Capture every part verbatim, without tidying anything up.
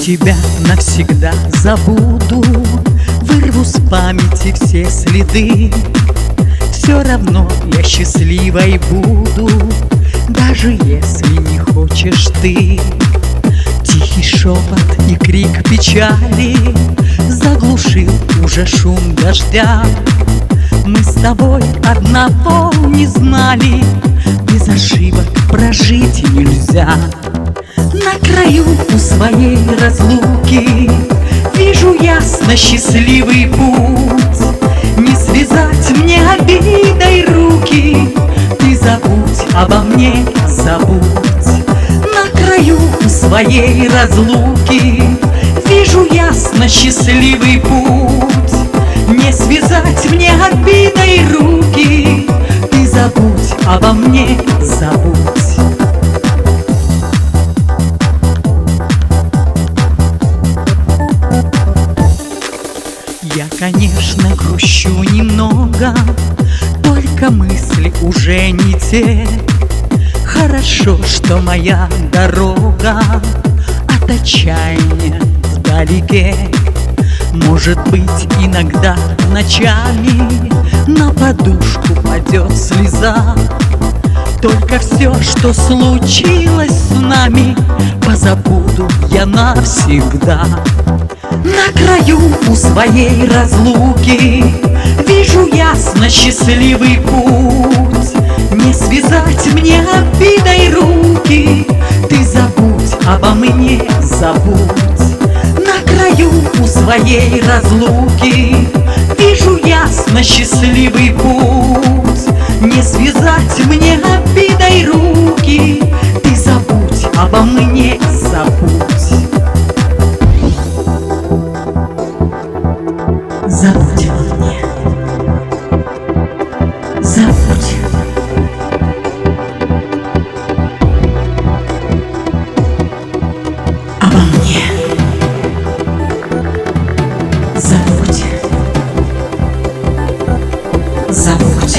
тебя навсегда забуду, вырву с памяти все следы. Все равно я счастливой буду, даже если не хочешь ты. Тихий шепот и крик печали заглушил уже шум дождя. Мы с тобой одного не знали, без ошибок прожить нельзя. На краю у своей разлуки вижу ясно счастливый путь. Не связать мне обидой руки, ты забудь обо мне, забудь. На краю у своей разлуки вижу ясно счастливый путь. Не связать мне обидой руки, ты забудь обо мне, забудь. Я, конечно, грущу немного, только мысли уже не те. Хорошо, что моя дорога от отчаяния вдалеке. Может быть, иногда ночами на подушку падет слеза. Только все, что случилось с нами, позабуду я навсегда. На краю у своей разлуки вижу ясно счастливый путь. Не связать мне обидой руки, ты забудь обо мне, забудь. На краю у своей разлуки вижу ясно счастливый путь. Не связать мне обидой руки, ты забудь обо мне, забудь. Забудь обо мне, забудь. Обо мне, забудь, забудь.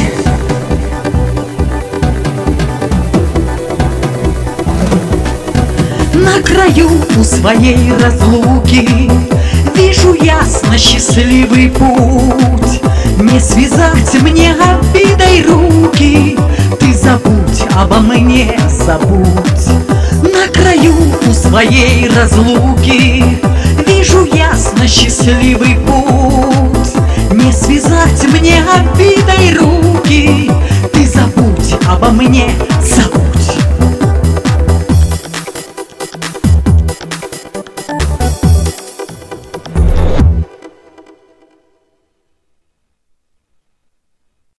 На краю у своей разлуки вижу ясно счастливый путь. Не связать мне обидой руки, ты забудь обо мне, забудь. На краю у своей разлуки вижу ясно счастливый путь.